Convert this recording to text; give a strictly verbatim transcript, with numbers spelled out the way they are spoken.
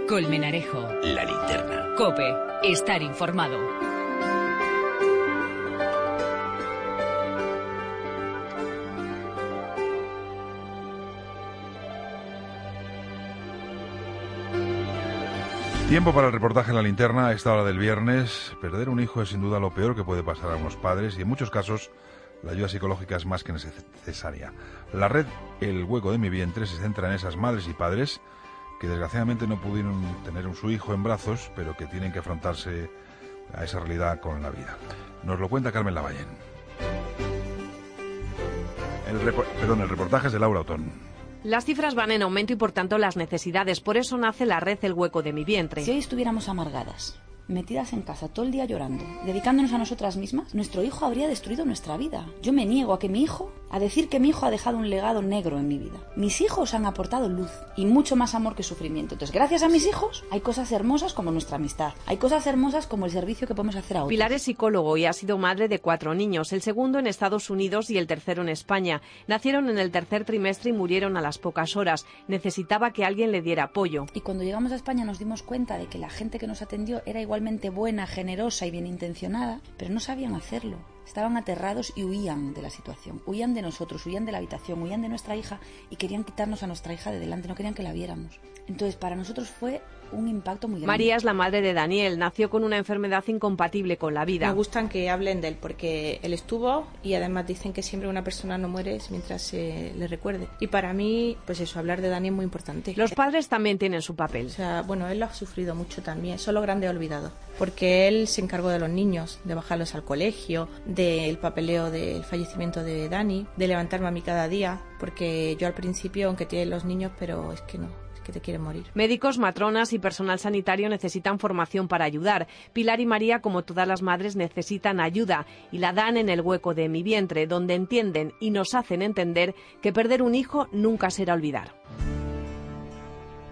Colmenarejo. La Linterna. COPE. Estar informado. Tiempo para el reportaje en La Linterna a esta hora del viernes. Perder un hijo es sin duda lo peor que puede pasar a unos padres y en muchos casos la ayuda psicológica es más que necesaria. La red El Hueco de mi Vientre se centra en esas madres y padres que desgraciadamente no pudieron tener a su hijo en brazos, pero que tienen que afrontarse a esa realidad con la vida. Nos lo cuenta Carmen Lavallén. El, repo- perdón, el reportaje es de Laura Otón. Las cifras van en aumento y por tanto las necesidades. Por eso nace la red El Hueco de mi Vientre. Si hoy estuviéramos amargadas, metidas en casa todo el día llorando, dedicándonos a nosotras mismas, nuestro hijo habría destruido nuestra vida. Yo me niego a que mi hijo, a decir que mi hijo ha dejado un legado negro en mi vida. Mis hijos han aportado luz y mucho más amor que sufrimiento. Entonces, gracias a mis hijos, hay cosas hermosas como nuestra amistad. Hay cosas hermosas como el servicio que podemos hacer a otros. Pilar es psicólogo y ha sido madre de cuatro niños, el segundo en Estados Unidos y el tercero en España. Nacieron en el tercer trimestre y murieron a las pocas horas. Necesitaba que alguien le diera apoyo. Y cuando llegamos a España nos dimos cuenta de que la gente que nos atendió era igualmente buena, generosa y bien intencionada, pero no sabían hacerlo. Estaban aterrados y huían de la situación, huían de nosotros, huían de la habitación, huían de nuestra hija y querían quitarnos a nuestra hija de delante, no querían que la viéramos. Entonces, para nosotros fue un impacto muy grande. María es la madre de Daniel, nació con una enfermedad incompatible con la vida. Me gustan que hablen de él porque él estuvo y además dicen que siempre una persona no muere mientras se le recuerde. Y para mí, pues eso, hablar de Dani es muy importante. Los padres también tienen su papel. O sea, bueno, él lo ha sufrido mucho también, solo grande olvidado, porque él se encargó de los niños, de bajarlos al colegio, del papeleo del fallecimiento de Dani, de levantarme a mí cada día, porque yo al principio, aunque tiene los niños, pero es que no. Que te quiere morir. Médicos, matronas y personal sanitario necesitan formación para ayudar. Pilar y María, como todas las madres, necesitan ayuda y la dan en El Hueco de mi Vientre, donde entienden y nos hacen entender que perder un hijo nunca será olvidar.